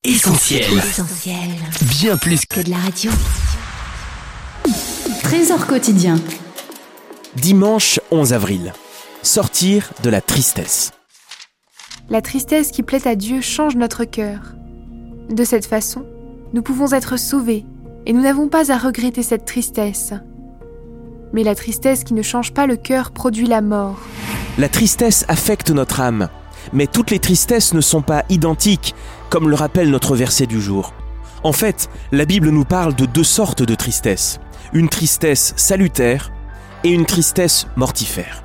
Essentiel. Bien plus que de la radio. Trésor quotidien. Dimanche 11 avril. Sortir de la tristesse. La tristesse qui plaît à Dieu change notre cœur. De cette façon, nous pouvons être sauvés et nous n'avons pas à regretter cette tristesse. Mais la tristesse qui ne change pas le cœur produit la mort. La tristesse affecte notre âme, mais toutes les tristesses ne sont pas identiques, comme le rappelle notre verset du jour. En fait, la Bible nous parle de deux sortes de tristesse. Une tristesse salutaire et une tristesse mortifère.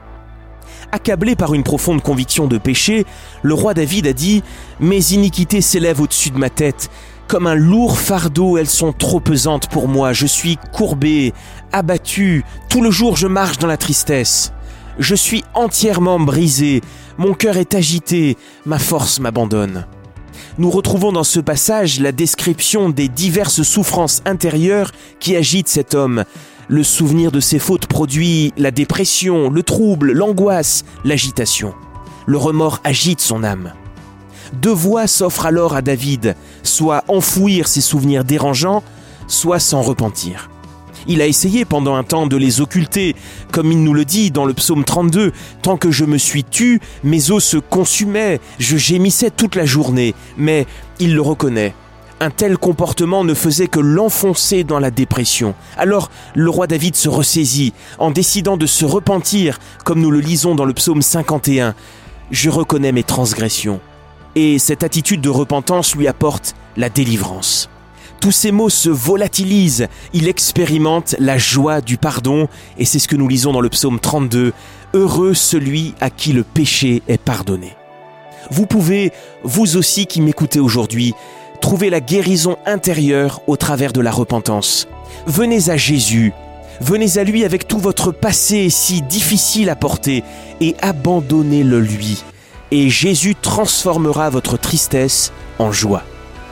Accablé par une profonde conviction de péché, le roi David a dit « Mes iniquités s'élèvent au-dessus de ma tête. Comme un lourd fardeau, elles sont trop pesantes pour moi. Je suis courbé, abattu. Tout le jour, je marche dans la tristesse. Je suis entièrement brisé. Mon cœur est agité. Ma force m'abandonne. » Nous retrouvons dans ce passage la description des diverses souffrances intérieures qui agitent cet homme. Le souvenir de ses fautes produit la dépression, le trouble, l'angoisse, l'agitation. Le remords agite son âme. Deux voies s'offrent alors à David, soit enfouir ses souvenirs dérangeants, soit s'en repentir. Il a essayé pendant un temps de les occulter, comme il nous le dit dans le psaume 32, « Tant que je me suis tu, mes os se consumaient, je gémissais toute la journée. » Mais il le reconnaît. Un tel comportement ne faisait que l'enfoncer dans la dépression. Alors le roi David se ressaisit, en décidant de se repentir, comme nous le lisons dans le psaume 51. « Je reconnais mes transgressions. » Et cette attitude de repentance lui apporte la délivrance. Tous ces mots se volatilisent, il expérimente la joie du pardon, et c'est ce que nous lisons dans le psaume 32, « Heureux celui à qui le péché est pardonné ». Vous pouvez, vous aussi qui m'écoutez aujourd'hui, trouver la guérison intérieure au travers de la repentance. Venez à Jésus, venez à lui avec tout votre passé si difficile à porter, et abandonnez-le lui. Et Jésus transformera votre tristesse en joie.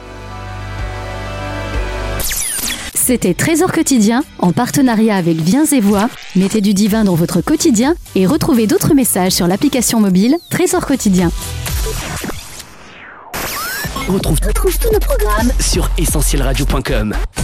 C'était Trésor quotidien, en partenariat avec Viens et Voix. Mettez du divin dans votre quotidien et retrouvez d'autres messages sur l'application mobile Trésor quotidien. On retrouve tous nos programmes sur essentielradio.com.